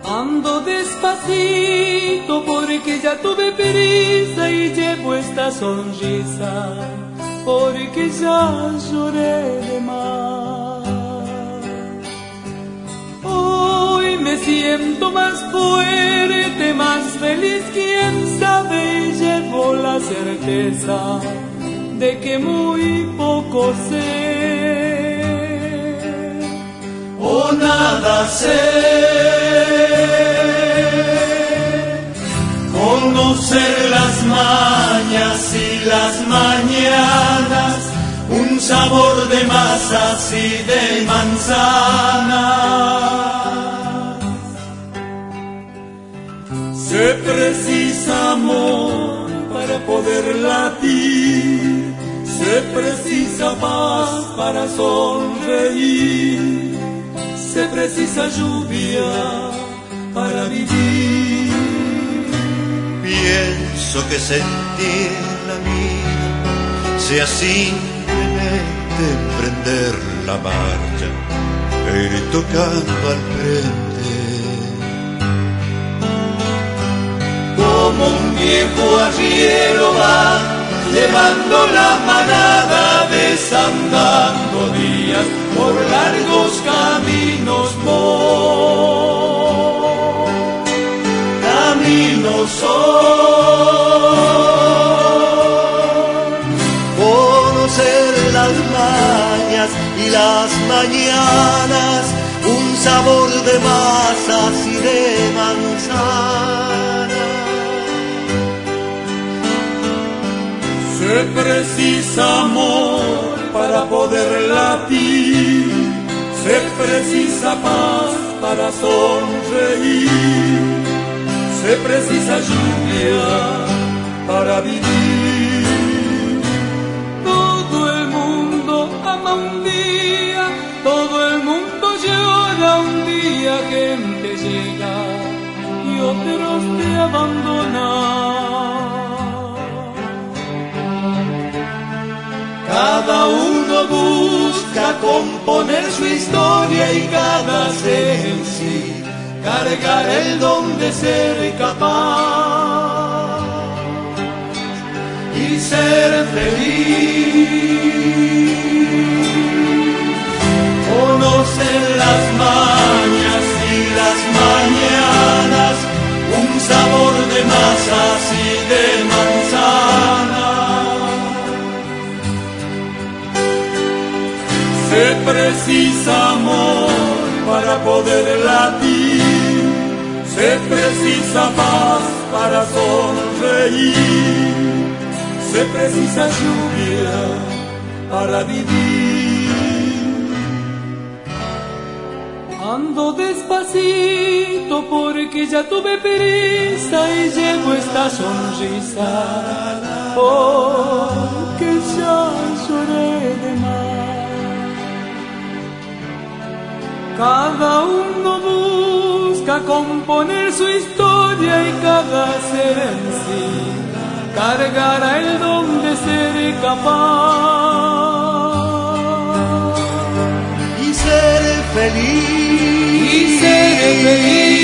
Ando despacito porque ya tuve prisa y llevo esta sonrisa porque ya lloré de más. Hoy me siento más fuerte, más feliz, quién sabe, y llevo la certeza de que muy poco sé o nada sé. Conocer las mañas y las mañanas, un sabor de masas y de manzanas. Se precisa amor para poder latir, se precisa paz para sonreír, se precisa lluvia para vivir. Pienso que sentir la vida sea simplemente emprender la marcha e ir tocando al frente. Como un viejo arriero va llevando la manada, desandando días por largos caminos voy. Caminos son conocer las mañas y las mañanas, un sabor de masas y de manzanas. Se precisa amor para poder latir, se precisa paz para sonreír, se precisa lluvia para vivir. Todo el mundo ama un día, todo el mundo llora un día, gente llega y otros te abandonan. Cada uno busca componer su historia y cada ser en sí cargar el don de ser capaz y ser feliz. Conocer las mañas y las mañanas, un sabor de masas y de manzanas. Se precisa amor para poder latir, se precisa paz para sonreír, se precisa lluvia para vivir. Ando despacito porque ya tuve prisa y llevo esta sonrisa porque ya lloré de más. Cada uno busca componer su historia y cada ser en sí cargará el don de ser capaz y ser feliz. Y ser feliz.